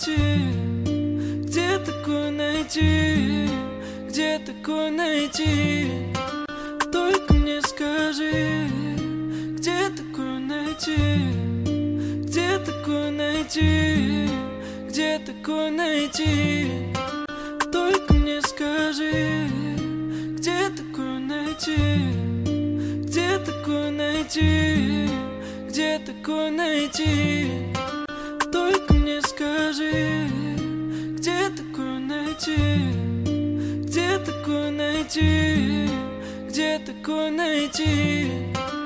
найти? Где такое найти? Где такое найти? Только мне скажи, где такое найти? Где такое найти? Где такое найти? Только мне скажи, где такое найти? Где такое найти? Где такое найти? Только мне скажи, где такое найти? Где такое найти? Где такое найти?